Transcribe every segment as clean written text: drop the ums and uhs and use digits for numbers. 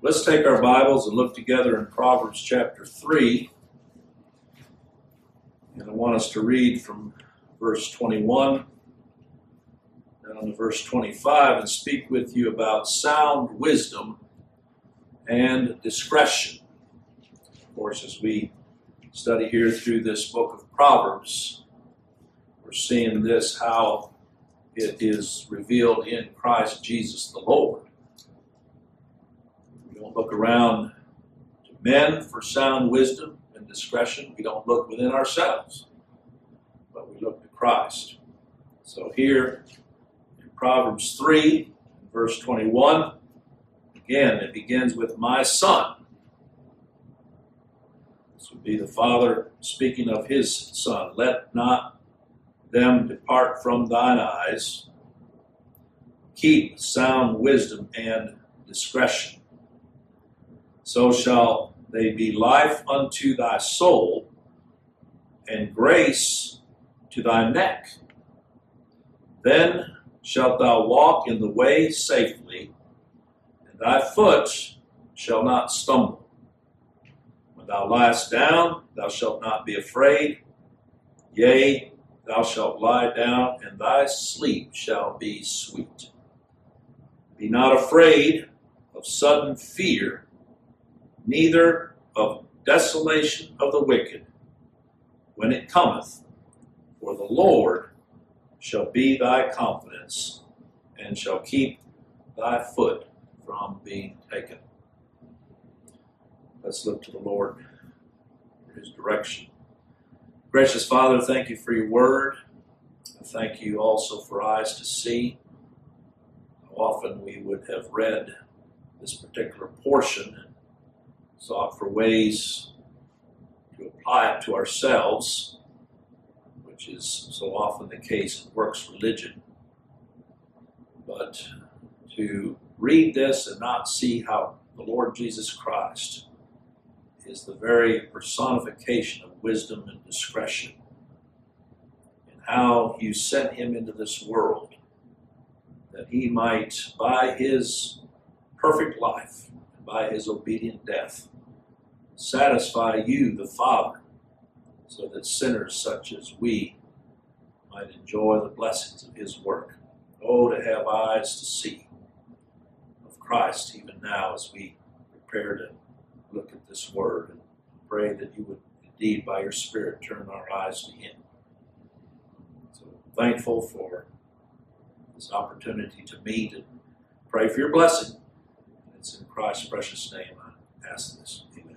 Let's take our Bibles and look together in Proverbs chapter 3. And I want us to read from verse 21 down to verse 25 and speak with you about sound wisdom and discretion. Of course, as we study here through this book of Proverbs, we're seeing this, how it is revealed in Christ Jesus the Lord. We don't look around to men for sound wisdom and discretion. We don't look within ourselves, but we look to Christ. So here in Proverbs 3, verse 21, again, it begins with "my son." This would be the father speaking of his son. "Let not them depart from thine eyes. Keep sound wisdom and discretion. So shall they be life unto thy soul, and grace to thy neck. Then shalt thou walk in the way safely, and thy foot shall not stumble. When thou liest down, thou shalt not be afraid. Yea, thou shalt lie down, and thy sleep shall be sweet. Be not afraid of sudden fear, neither of desolation of the wicked, when it cometh. For the Lord shall be thy confidence, and shall keep thy foot from being taken." Let's look to the Lord for his direction. Gracious Father, thank you for your word. I thank you also for eyes to see. How often we would have read this particular portion and sought for ways to apply it to ourselves, which is so often the case in works religion. But to read this and not see how the Lord Jesus Christ is the very personification of wisdom and discretion, and how you sent him into this world that he might, by his perfect life and by his obedient death, satisfy you, the Father, so that sinners such as we might enjoy the blessings of his work. Oh, to have eyes to see of Christ even now as we prepare to look at this word, and pray that you would indeed by your Spirit turn our eyes to him. So thankful for this opportunity to meet and pray for your blessing. It's in Christ's precious name I ask this. Amen.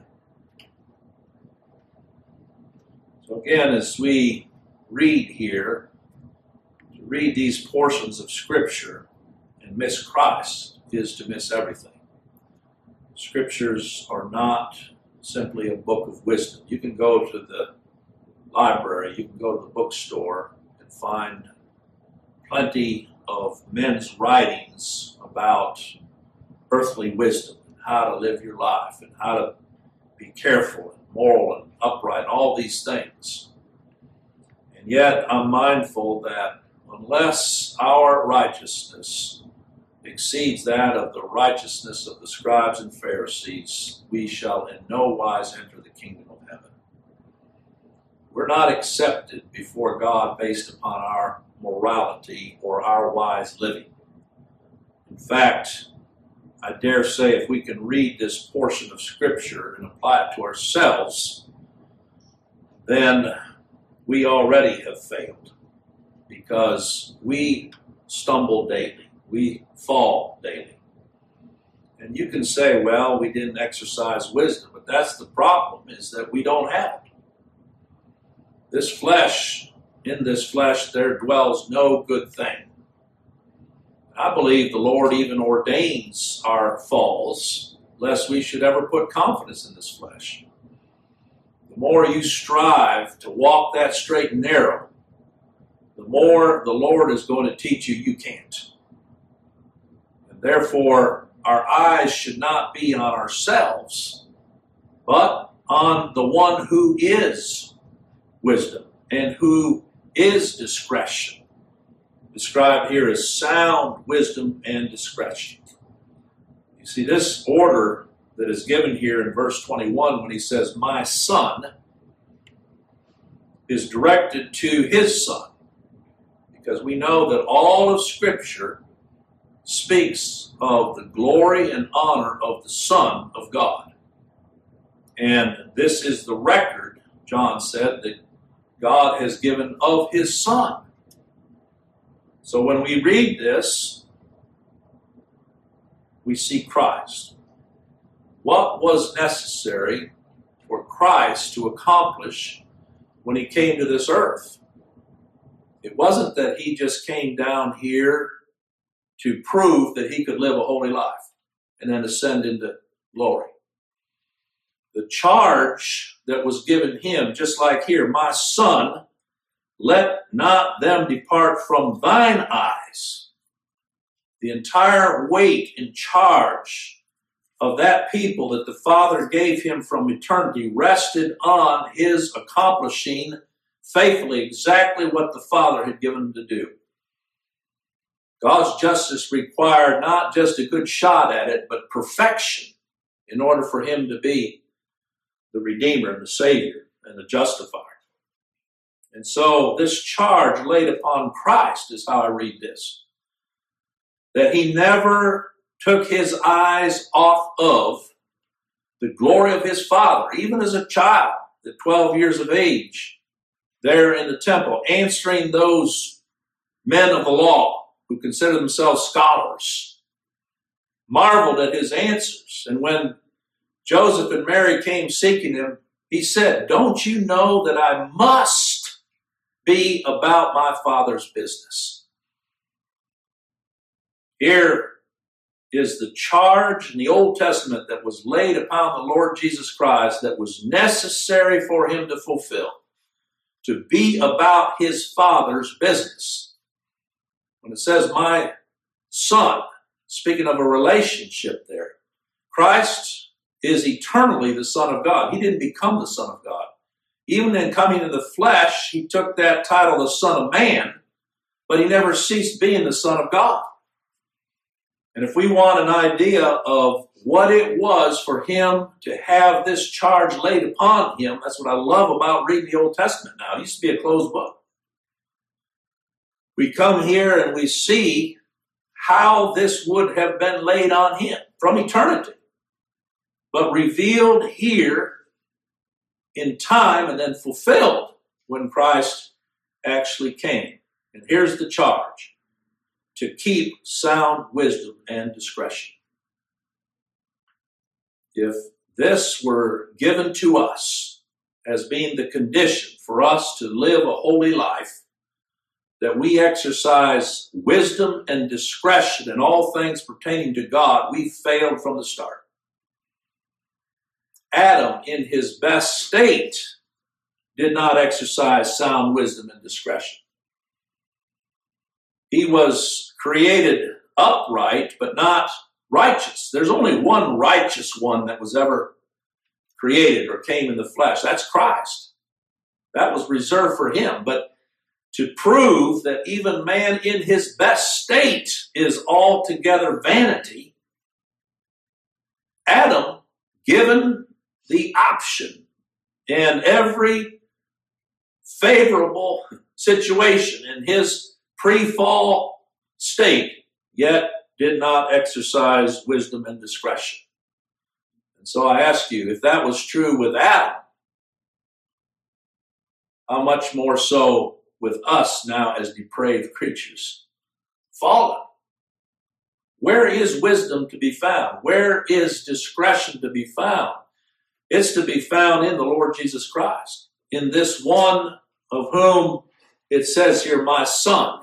So again, as we read here, to read these portions of Scripture and miss Christ is to miss everything. Scriptures are not simply a book of wisdom. You can go to the library, you can go to the bookstore and find plenty of men's writings about earthly wisdom and how to live your life and how to be careful and moral and upright, all these things. And yet I'm mindful that unless our righteousness exceeds that of the righteousness of the scribes and Pharisees, we shall in no wise enter the kingdom of heaven. We're not accepted before God based upon our morality or our wise living. In fact, I dare say if we can read this portion of Scripture and apply it to ourselves, then we already have failed, because we stumble daily. We fall daily. And you can say, well, we didn't exercise wisdom, but that's the problem, is that we don't have it. This flesh, in this flesh, there dwells no good thing. I believe the Lord even ordains our falls, lest we should ever put confidence in this flesh. The more you strive to walk that straight and narrow, the more the Lord is going to teach you you can't. Therefore, our eyes should not be on ourselves, but on the one who is wisdom and who is discretion. Described here as sound wisdom and discretion. You see, this order that is given here in verse 21 when he says, my son, is directed to his son. Because we know that all of Scripture speaks of the glory and honor of the Son of God. And this is the record, John said, that God has given of his Son. So when we read this, we see Christ. What was necessary for Christ to accomplish when he came to this earth? It wasn't that he just came down here to prove that he could live a holy life and then ascend into glory. The charge that was given him, just like here, my son, let not them depart from thine eyes. The entire weight and charge of that people that the Father gave him from eternity rested on his accomplishing faithfully exactly what the Father had given him to do. God's justice required not just a good shot at it, but perfection in order for him to be the Redeemer and the Savior and the Justifier. And so this charge laid upon Christ is how I read this. That he never took his eyes off of the glory of his Father, even as a child at 12 years of age, there in the temple, answering those men of the law who consider themselves scholars, marveled at his answers. And when Joseph and Mary came seeking him, he said, don't you know that I must be about my Father's business? Here is the charge in the Old Testament that was laid upon the Lord Jesus Christ that was necessary for him to fulfill, to be about his Father's business. When it says, my son, speaking of a relationship there, Christ is eternally the Son of God. He didn't become the Son of God. Even in coming in the flesh, he took that title, the Son of Man, but he never ceased being the Son of God. And if we want an idea of what it was for him to have this charge laid upon him, that's what I love about reading the Old Testament now. It used to be a closed book. We come here and we see how this would have been laid on him from eternity, but revealed here in time and then fulfilled when Christ actually came. And here's the charge: to keep sound wisdom and discretion. If this were given to us as being the condition for us to live a holy life, that we exercise wisdom and discretion in all things pertaining to God, we failed from the start. Adam, in his best state, did not exercise sound wisdom and discretion. He was created upright, but not righteous. There's only one righteous one that was ever created or came in the flesh. That's Christ. That was reserved for him. But to prove that even man in his best state is altogether vanity, Adam, given the option and every favorable situation in his pre-fall state, yet did not exercise wisdom and discretion. And so I ask you, if that was true with Adam, how much more so with us now as depraved creatures, fallen? Where is wisdom to be found? Where is discretion to be found? It's to be found in the Lord Jesus Christ, in this one of whom it says here, my son.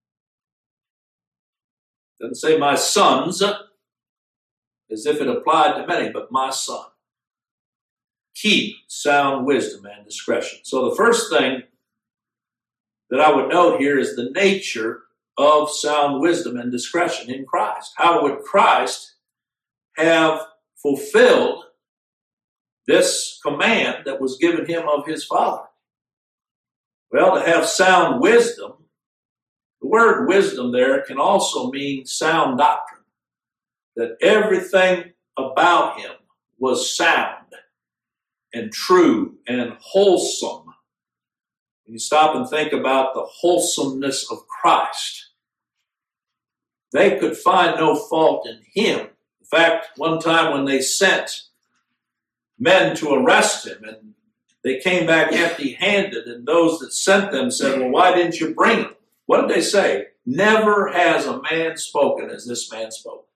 It doesn't say my sons, as if it applied to many, but my son. Keep sound wisdom and discretion. So the first thing that I would note here is the nature of sound wisdom and discretion in Christ. How would Christ have fulfilled this command that was given him of his Father? Well, to have sound wisdom, the word wisdom there can also mean sound doctrine. That everything about him was sound and true and wholesome. When you stop and think about the wholesomeness of Christ, they could find no fault in him. In fact, one time when they sent men to arrest him, and they came back empty-handed, and those that sent them said, well, why didn't you bring him? What did they say? Never has a man spoken as this man spoke.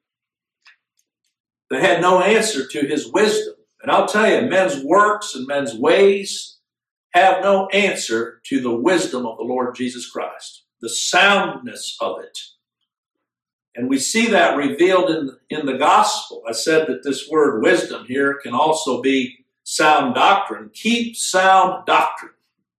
They had no answer to his wisdom. And I'll tell you, men's works and men's ways have no answer to the wisdom of the Lord Jesus Christ, the soundness of it. And we see that revealed in the gospel. I said that this word wisdom here can also be sound doctrine. Keep sound doctrine.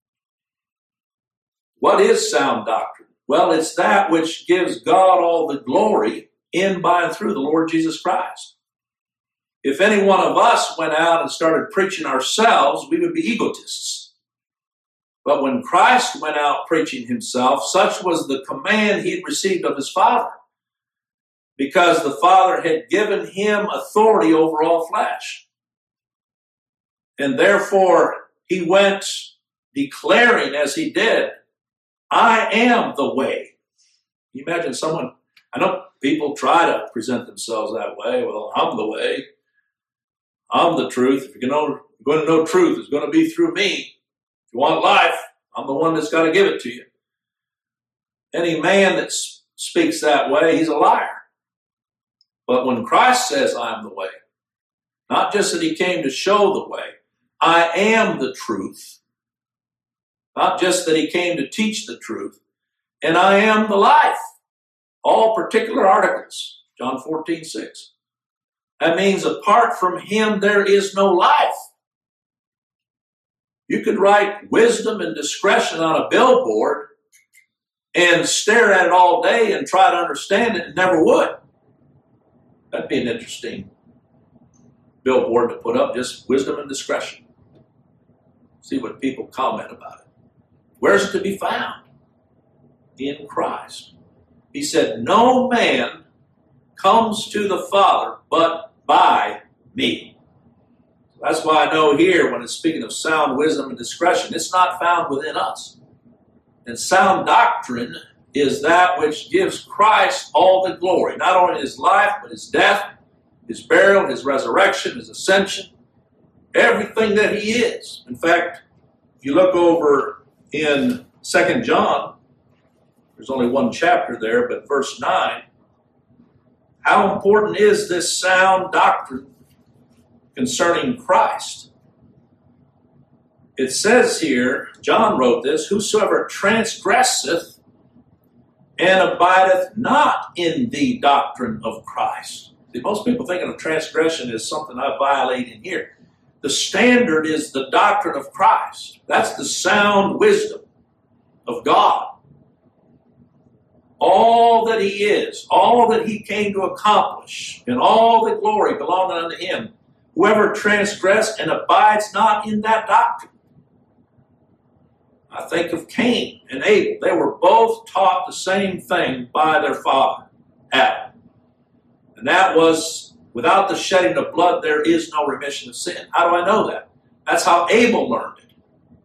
What is sound doctrine? Well, it's that which gives God all the glory in, by, and through the Lord Jesus Christ. If any one of us went out and started preaching ourselves, we would be egotists. But when Christ went out preaching himself, such was the command he had received of his Father, because the Father had given him authority over all flesh. And therefore, he went declaring as he did, I am the way. Can you imagine someone, I know people try to present themselves that way. Well, I'm the way. I'm the truth. If you're going to know truth, it's going to be through me. If you want life, I'm the one that's got to give it to you. Any man that speaks that way, he's a liar. But when Christ says, I'm the way, not just that he came to show the way, I am the truth. Not just that he came to teach the truth, and I am the life. All particular articles, John 14:6. That means apart from him, there is no life. You could write wisdom and discretion on a billboard and stare at it all day and try to understand it and never would. That'd be an interesting billboard to put up, just wisdom and discretion. See what people comment about it. Where's it to be found? In Christ. He said, no man comes to the Father but by me. That's why I know here when it's speaking of sound wisdom and discretion, it's not found within us. And sound doctrine is that which gives Christ all the glory, not only his life, but his death, his burial, his resurrection, his ascension, everything that he is. In fact, if you look over in 2 John, there's only one chapter there, but verse 9, how important is this sound doctrine concerning Christ? It says here, John wrote this, whosoever transgresseth and abideth not in the doctrine of Christ. See, most people thinking of transgression as something I violate in here. The standard is the doctrine of Christ. That's the sound wisdom of God. All that he is, all that he came to accomplish, and all the glory belonging unto him. Whoever transgressed and abides not in that doctrine. I think of Cain and Abel. They were both taught the same thing by their father, Adam. And that was, without the shedding of blood, there is no remission of sin. How do I know that? That's how Abel learned it.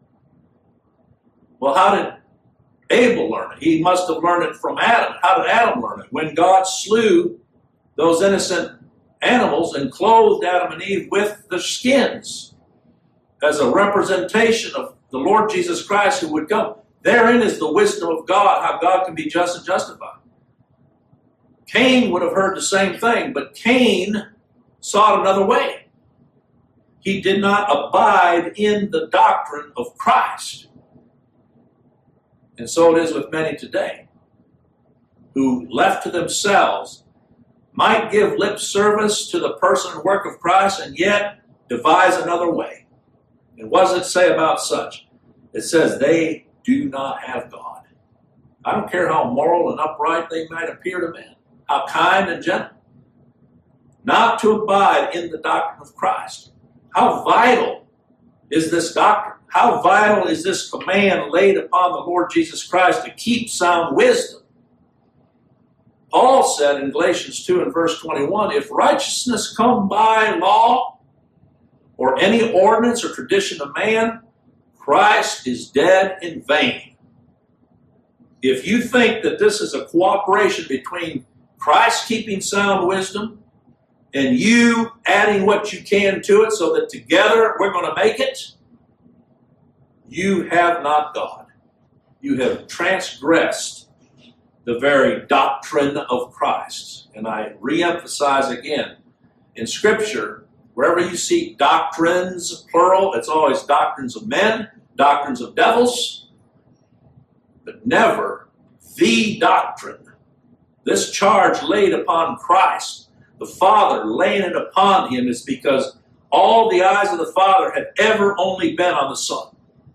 Well, how did Abel learn it? He must have learned it from Adam. How did Adam learn it? When God slew those innocent animals and clothed Adam and Eve with the skins as a representation of the Lord Jesus Christ who would come. Therein is the wisdom of God, how God can be just and justified. Cain would have heard the same thing, but Cain sought another way. He did not abide in the doctrine of Christ. And so it is with many today, who left to themselves might give lip service to the person and work of Christ and yet devise another way. And what does it say about such? It says they do not have God. I don't care how moral and upright they might appear to men, how kind and gentle. Not to abide in the doctrine of Christ. How vital is this doctrine? How vital is this command laid upon the Lord Jesus Christ to keep sound wisdom? Paul said in Galatians 2 and verse 21, if righteousness come by law or any ordinance or tradition of man, Christ is dead in vain. If you think that this is a cooperation between Christ keeping sound wisdom and you adding what you can to it so that together we're going to make it, you have not God. You have transgressed the very doctrine of Christ. And I reemphasize again, in Scripture, wherever you see doctrines, plural, it's always doctrines of men, doctrines of devils, but never the doctrine. This charge laid upon Christ, the Father laying it upon him, is because all the eyes of the Father had ever only been on the Son.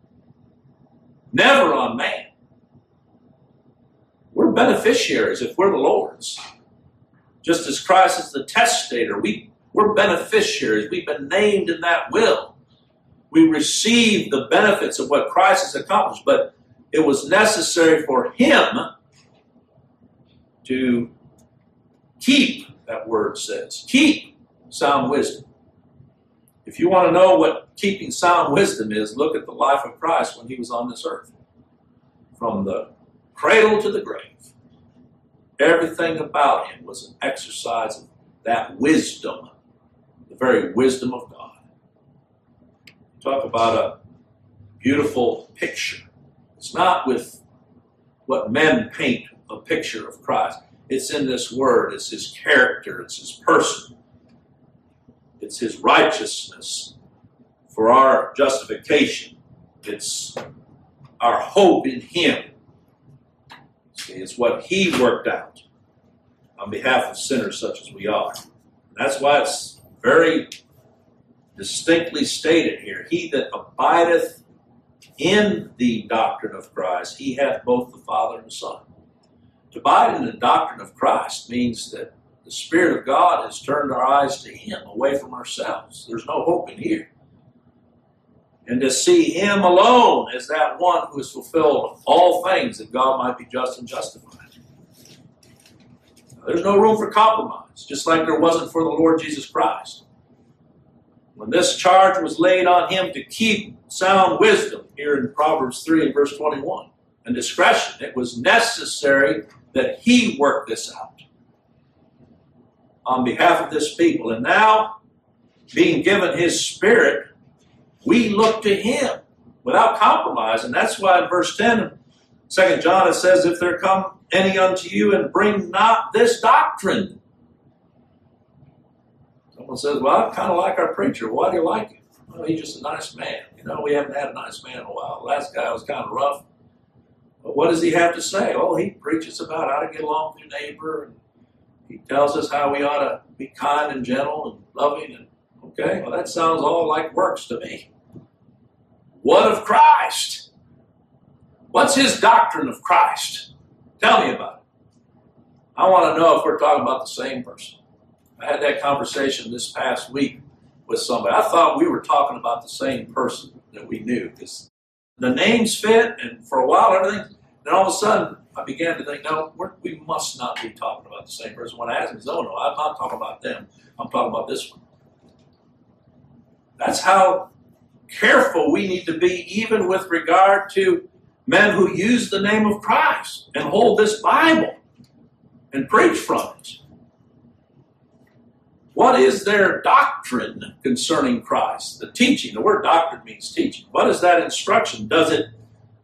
Never on man. We're beneficiaries if we're the Lord's. Just as Christ is the testator, we're beneficiaries. We've been named in that will. We receive the benefits of what Christ has accomplished, but it was necessary for him to keep, that word says, keep sound wisdom. If you want to know what keeping sound wisdom is, look at the life of Christ when he was on this earth. From the cradle to the grave, everything about him was an exercise of that wisdom, the very wisdom of God. Talk about a beautiful picture. It's not with what men paint a picture of Christ. It's in this word. It's his character. It's his person. It's his righteousness for our justification. It's our hope in him. See, it's what he worked out on behalf of sinners such as we are. And that's why it's very distinctly stated here, he that abideth in the doctrine of Christ, he hath both the Father and the Son. To abide in the doctrine of Christ means that the Spirit of God has turned our eyes to him, away from ourselves. There's no hope in here. And to see him alone as that one who has fulfilled all things that God might be just and justified. Now, there's no room for compromise, just like there wasn't for the Lord Jesus Christ. When this charge was laid on him to keep sound wisdom, here in Proverbs 3 and verse 21, and discretion, it was necessary that he work this out on behalf of this people. And now, being given his Spirit, we look to him without compromise. And that's why in verse 10 of 2 John it says, if there come any unto you and bring not this doctrine. Someone says, well, I kind of like our preacher. Why do you like him? Well, he's just a nice man. You know, we haven't had a nice man in a while. The last guy was kind of rough. But what does he have to say? Oh, he preaches about how to get along with your neighbor. And he tells us how we ought to be kind and gentle and loving. And okay, well, that sounds all like works to me. What of Christ? What's his doctrine of Christ? Tell me about it. I want to know if we're talking about the same person. I had that conversation this past week with somebody. I thought we were talking about the same person that we knew, because the names fit, and for a while everything, then all of a sudden I began to think, no, we must not be talking about the same person. When I asked him, he said, oh no, I'm not talking about them. I'm talking about this one. That's how careful we need to be, even with regard to men who use the name of Christ and hold this Bible and preach from it. What is their doctrine concerning Christ? The teaching. The word doctrine means teaching. What is that instruction? Does it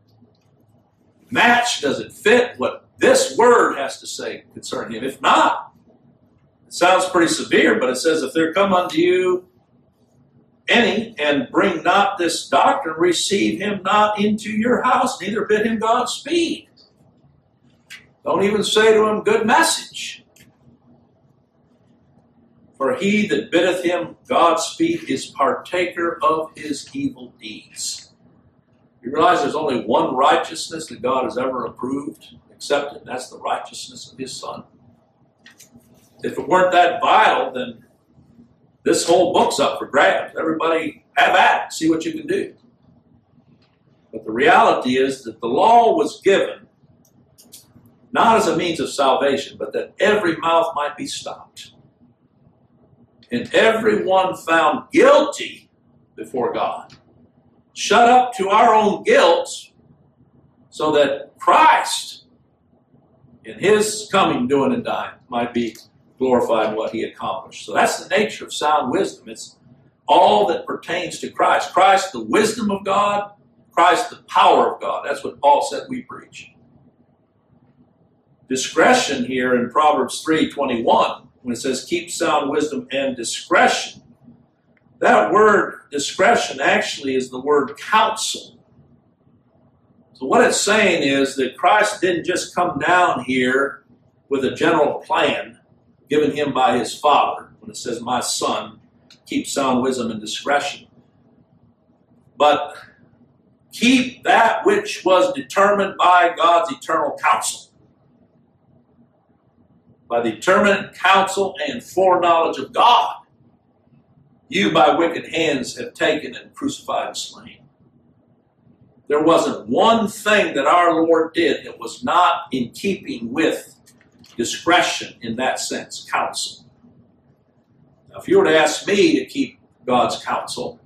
match? Does it fit what this word has to say concerning him? If not, it sounds pretty severe, but it says, if there come unto you any and bring not this doctrine, receive him not into your house, neither bid him Godspeed. Don't even say to him, good message. For he that biddeth him Godspeed is partaker of his evil deeds. You realize there's only one righteousness that God has ever approved, accepted, and that's the righteousness of his Son. If it weren't that vital, then this whole book's up for grabs. Everybody have at it, see what you can do. But the reality is that the law was given not as a means of salvation, but that every mouth might be stopped, and everyone found guilty before God. Shut up to our own guilt, so that Christ, in his coming, doing, and dying, might be glorified in what he accomplished. So that's the nature of sound wisdom. It's all that pertains to Christ. Christ, the wisdom of God. Christ, the power of God. That's what Paul said we preach. Discretion here in Proverbs 3:21, when it says keep sound wisdom and discretion. That word discretion actually is the word counsel. So what it's saying is that Christ didn't just come down here with a general plan given him by his Father, when it says, my son, keep sound wisdom and discretion. But keep that which was determined by God's eternal counsel. By the determinate counsel and foreknowledge of God, you by wicked hands have taken and crucified and slain. There wasn't one thing that our Lord did that was not in keeping with discretion in that sense, counsel. Now, if you were to ask me to keep God's counsel,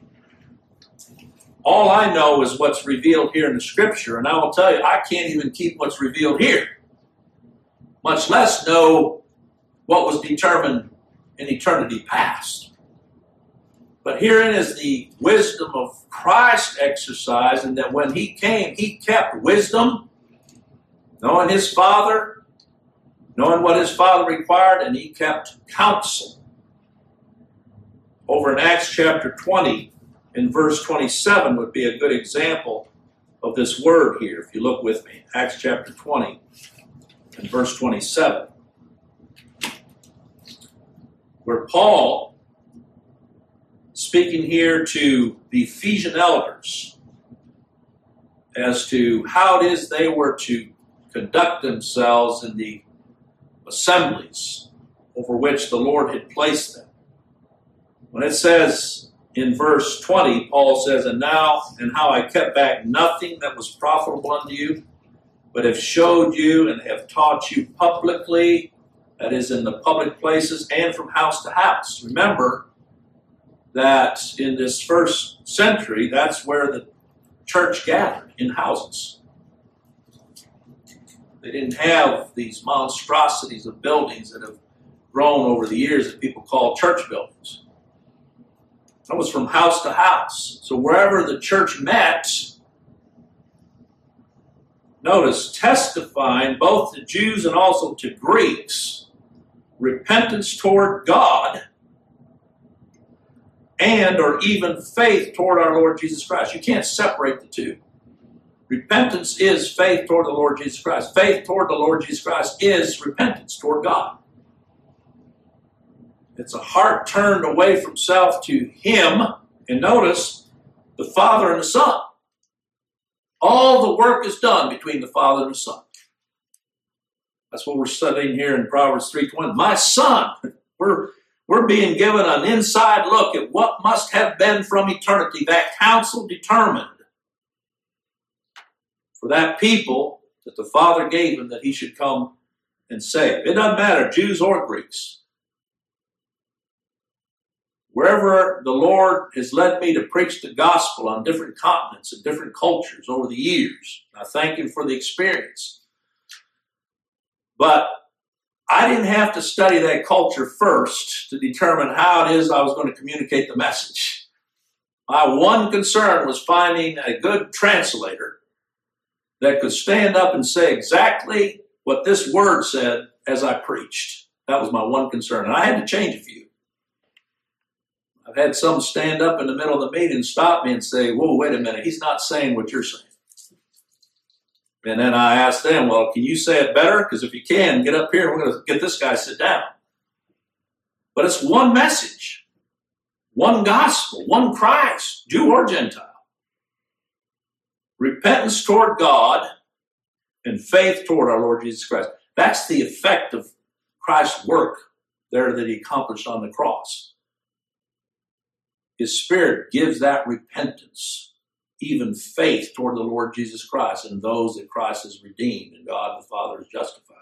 all I know is what's revealed here in the Scripture, and I will tell you, I can't even keep what's revealed here, much less know what was determined in eternity past. But herein is the wisdom of Christ exercised, in that when he came, he kept wisdom, knowing his Father, knowing what his Father required, and he kept counsel. Over in Acts chapter 20, in verse 27 would be a good example of this word here, if you look with me. Acts chapter 20, in verse 27, where Paul, speaking here to the Ephesian elders as to how it is they were to conduct themselves in the assemblies over which the Lord had placed them. When it says in verse 20, Paul says, and now, and how I kept back nothing that was profitable unto you, but have showed you and have taught you publicly, that is in the public places and from house to house. Remember that in this first century, that's where the church gathered, in houses. They didn't have these monstrosities of buildings that have grown over the years that people call church buildings. That was from house to house. So wherever the church met, notice, testifying both to Jews and also to Greeks, repentance toward God, and or even faith toward our Lord Jesus Christ. You can't separate the two. Repentance is faith toward the Lord Jesus Christ. Faith toward the Lord Jesus Christ is repentance toward God. It's a heart turned away from self to him. And notice, the Father and the Son. All the work is done between the Father and the Son. That's what we're studying here in Proverbs 3:20. My son, we're being given an inside look at what must have been from eternity, that counsel determined for that people that the Father gave him that he should come and save. It doesn't matter, Jews or Greeks. Wherever the Lord has led me to preach the gospel on different continents and different cultures over the years, I thank him for the experience. But I didn't have to study that culture first to determine how it is I was going to communicate the message. My one concern was finding a good translator that could stand up and say exactly what this word said as I preached. That was my one concern. And I had to change a few. I've had some stand up in the middle of the meeting and stop me and say, whoa, wait a minute, he's not saying what you're saying. And then I asked them, well, can you say it better? Because if you can, get up here and we're going to get this guy to sit down. But it's one message, one gospel, one Christ, Jew or Gentile. Repentance toward God and faith toward our Lord Jesus Christ. That's the effect of Christ's work there that he accomplished on the cross. His Spirit gives that repentance even faith toward the Lord Jesus Christ and those that Christ has redeemed and God the Father has justified.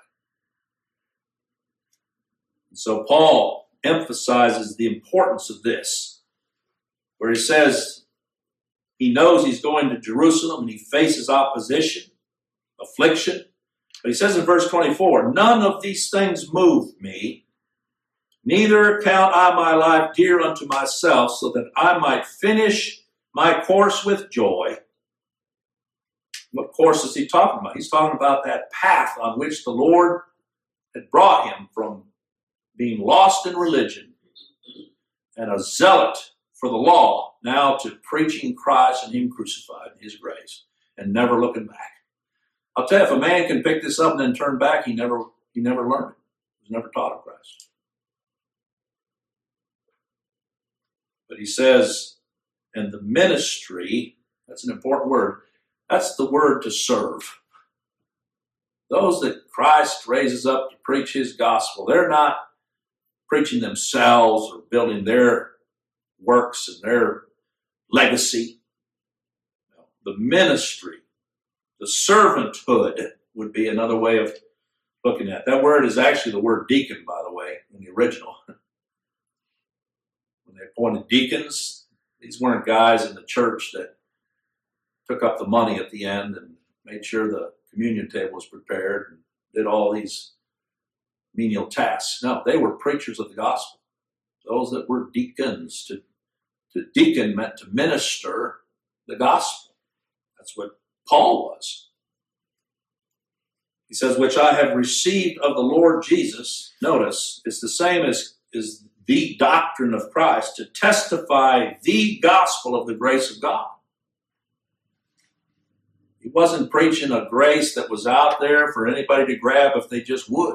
And so Paul emphasizes the importance of this, where he says he knows he's going to Jerusalem and he faces opposition, affliction. But he says in verse 24, none of these things move me, neither count I my life dear unto myself, so that I might finish my course with joy. What course is he talking about? He's talking about that path on which the Lord had brought him from being lost in religion and a zealot for the law, now to preaching Christ and him crucified in his grace and never looking back. I'll tell you, if a man can pick this up and then turn back, he never learned it. He was never taught of Christ. But he says, and the ministry, that's an important word, that's the word to serve. Those that Christ raises up to preach his gospel, they're not preaching themselves or building their works and their legacy. No, the ministry, the servanthood would be another way of looking at it. That word is actually the word deacon, by the way, in the original. When they appointed deacons, these weren't guys in the church that took up the money at the end and made sure the communion table was prepared and did all these menial tasks. No, they were preachers of the gospel. Those that were deacons. To deacon meant to minister the gospel. That's what Paul was. He says, which I have received of the Lord Jesus. Notice, it's the same as the doctrine of Christ, to testify the gospel of the grace of God. He wasn't preaching a grace that was out there for anybody to grab if they just would.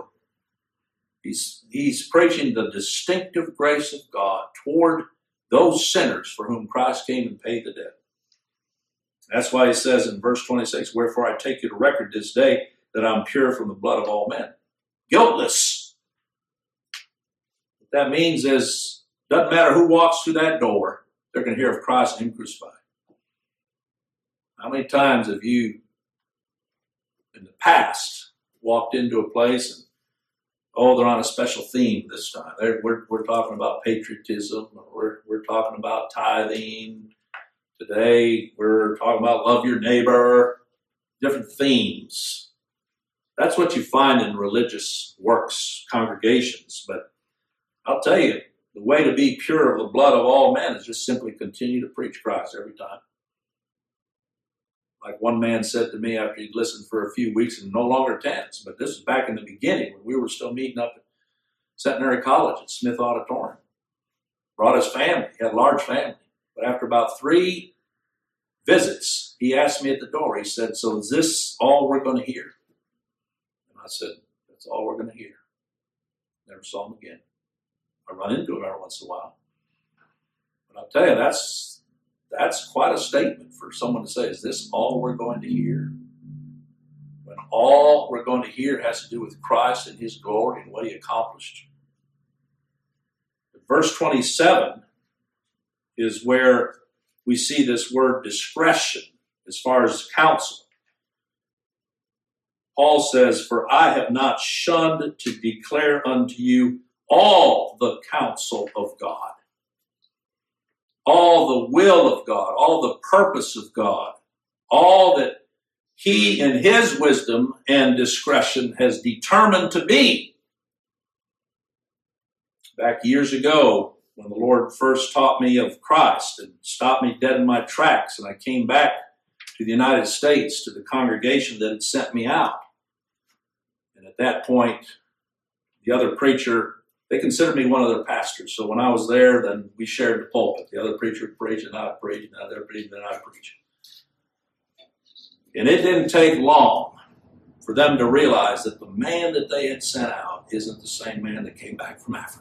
He's preaching the distinctive grace of God toward those sinners for whom Christ came and paid the debt. That's why he says in verse 26, wherefore I take you to record this day that I'm pure from the blood of all men. Guiltless. What that means is, doesn't matter who walks through that door, they're going to hear of Christ and him crucified. How many times have you, in the past, walked into a place and, they're on a special theme this time. We're talking about patriotism. We're talking about tithing. Today, we're talking about love your neighbor. Different themes. That's what you find in religious works, congregations. But I'll tell you, the way to be pure of the blood of all men is just simply continue to preach Christ every time. Like one man said to me after he'd listened for a few weeks and no longer attends, but this was back in the beginning when we were still meeting up at Centenary College at Smith Auditorium. Brought his family. He had a large family. But after about 3 visits, he asked me at the door, he said, so is this all we're going to hear? And I said, that's all we're going to hear. Never saw him again. I run into him every once in a while. But I'll tell you, that's quite a statement for someone to say, is this all we're going to hear? When all we're going to hear has to do with Christ and his glory and what he accomplished. Verse 27 is where we see this word discretion as far as counsel. Paul says, for I have not shunned to declare unto you all the counsel of God. All the will of God, all the purpose of God, all that he in his wisdom and discretion has determined to be. Back years ago, when the Lord first taught me of Christ and stopped me dead in my tracks, and I came back to the United States, to the congregation that had sent me out. And at that point, the other preacher, they considered me one of their pastors. So when I was there, then we shared the pulpit. The other preacher would preach, and I would preach, and the other preacher, and I preach. And it didn't take long for them to realize that the man that they had sent out isn't the same man that came back from Africa.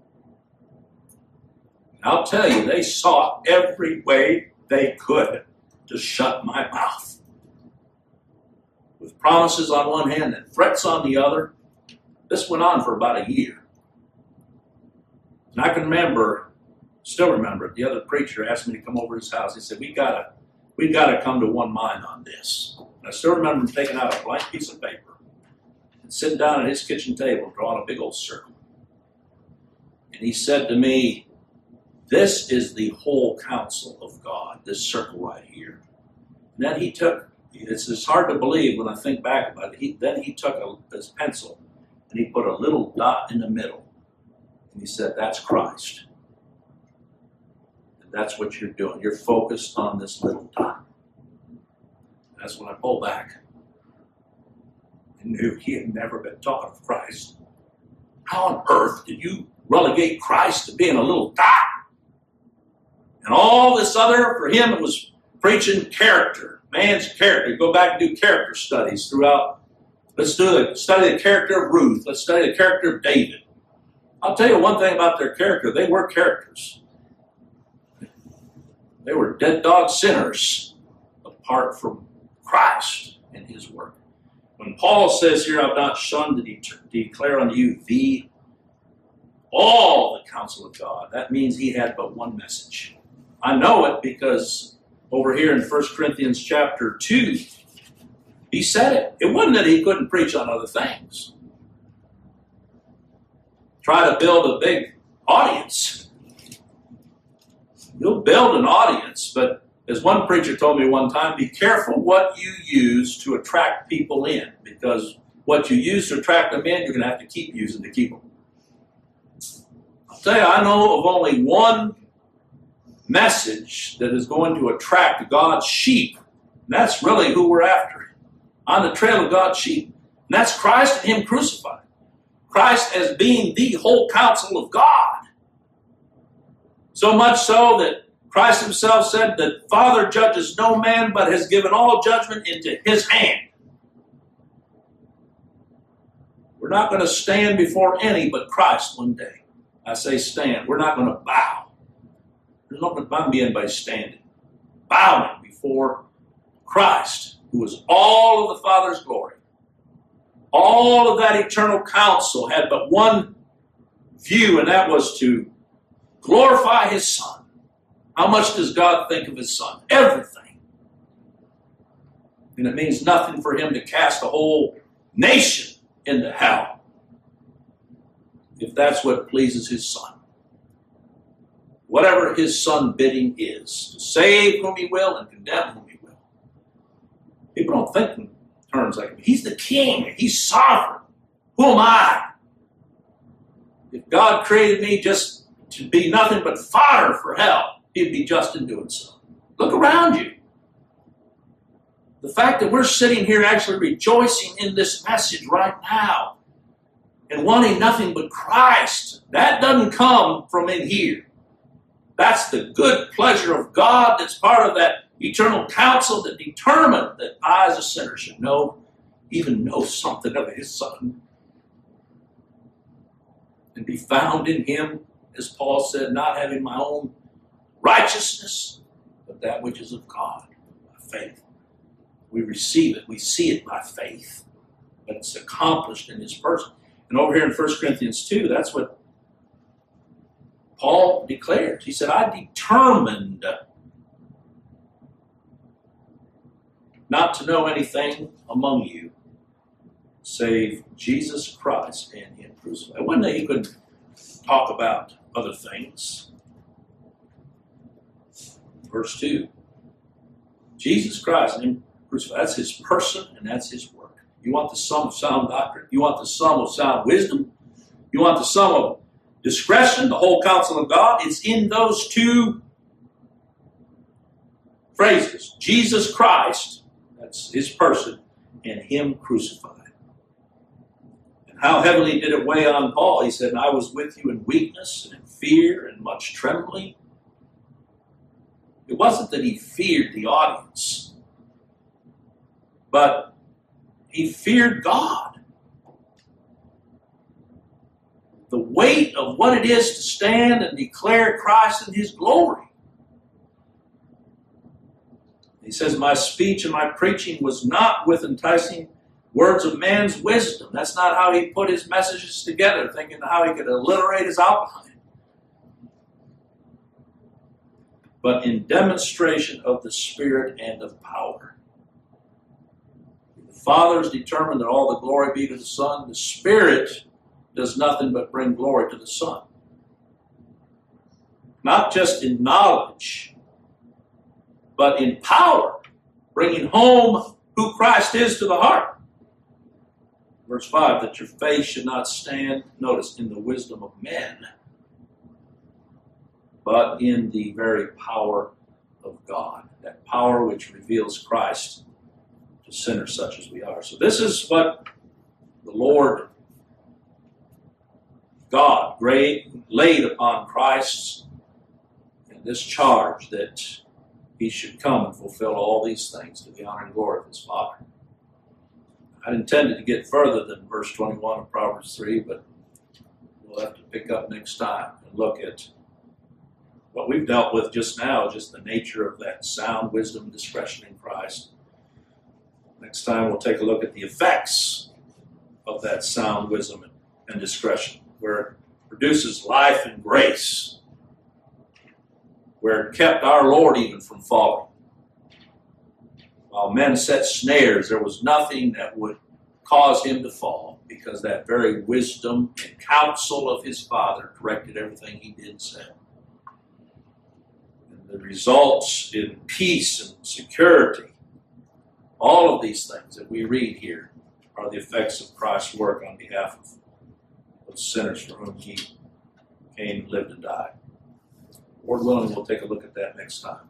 And I'll tell you, they sought every way they could to shut my mouth. With promises on one hand and threats on the other. This went on for about a year. And I can still remember, the other preacher asked me to come over to his house. He said, we got We got to come to one mind on this. And I still remember him taking out a blank piece of paper and sitting down at his kitchen table, drawing a big old circle. And he said to me, this is the whole counsel of God, this circle right here. And then he took, it's hard to believe when I think back about it, then he took his pencil and he put a little dot in the middle. And he said, that's Christ. And that's what you're doing. You're focused on this little dot. That's when I pulled back and knew he had never been taught of Christ. How on earth did you relegate Christ to being a little dot? And all this other, for him, it was preaching character, man's character. Go back and do character studies throughout. Let's study the character of Ruth. Let's study the character of David. I'll tell you one thing about their character. They were characters. They were dead dog sinners apart from Christ and his work. When Paul says here, I've not shunned to declare unto you all the counsel of God, that means he had but one message. I know it because over here in 1 Corinthians chapter 2, he said it. It wasn't that he couldn't preach on other things. Try to build a big audience. You'll build an audience, but as one preacher told me one time, be careful what you use to attract people in, because what you use to attract them in, you're going to have to keep using to keep them. I'll tell you, I know of only one message that is going to attract God's sheep. And that's really who we're after. On the trail of God's sheep. And that's Christ and him crucified. Christ as being the whole counsel of God. So much so that Christ himself said that Father judges no man, but has given all judgment into his hand. We're not going to stand before any but Christ one day. I say stand. We're not going to bow. There's not going to be anybody standing, bowing before Christ, who is all of the Father's glory. All of that eternal counsel had but one view, and that was to glorify his Son. How much does God think of his Son? Everything. And it means nothing for him to cast a whole nation into hell, if that's what pleases his Son. Whatever his Son bidding is, to save whom he will and condemn whom he will. People don't think in terms like, he's the king, he's sovereign. Who am I? If God created me just to be nothing but fodder for hell, he'd be just in doing so. Look around you. The fact that we're sitting here actually rejoicing in this message right now and wanting nothing but Christ, that doesn't come from in here. That's the good pleasure of God that's part of that eternal counsel that determined that I as a sinner should even know something of his Son and be found in him, as Paul said, not having my own righteousness, but that which is of God, by faith. We receive it, we see it by faith, but it's accomplished in his person. And over here in 1 Corinthians 2, that's what Paul declared. He said, I determined not to know anything among you save Jesus Christ and him crucified. One day he could talk about other things. Verse 2. Jesus Christ and him crucified. That's his person and that's his work. You want the sum of sound doctrine? You want the sum of sound wisdom? You want the sum of discretion, the whole counsel of God? It's in those two phrases. Jesus Christ, that's his person, and him crucified. And how heavily did it weigh on Paul? He said, I was with you in weakness and in fear and much trembling. It wasn't that he feared the audience, but he feared God. The weight of what it is to stand and declare Christ in his glory. He says, my speech and my preaching was not with enticing words of man's wisdom. That's not how he put his messages together, thinking how he could alliterate his outline. but in demonstration of the Spirit and of power. The Father is determined that all the glory be to the Son. The Spirit does nothing but bring glory to the Son. Not just in knowledge, but in power, bringing home who Christ is to the heart. Verse 5, that your faith should not stand, notice, in the wisdom of men, but in the very power of God. That power which reveals Christ to sinners such as we are. So this is what the Lord God laid upon Christ in this charge, that he should come and fulfill all these things to the honor and glory of his Father. I intended to get further than verse 21 of Proverbs 3, but we'll have to pick up next time and look at what we've dealt with just now, just the nature of that sound wisdom and discretion in Christ. Next time we'll take a look at the effects of that sound wisdom and discretion, where it produces life and grace, where it kept our Lord even from falling. While men set snares, there was nothing that would cause him to fall, because that very wisdom and counsel of his Father directed everything he did and said. And the results in peace and security, all of these things that we read here, are the effects of Christ's work on behalf of those sinners for whom he came, lived, and died. Lord willing, we'll take a look at that next time.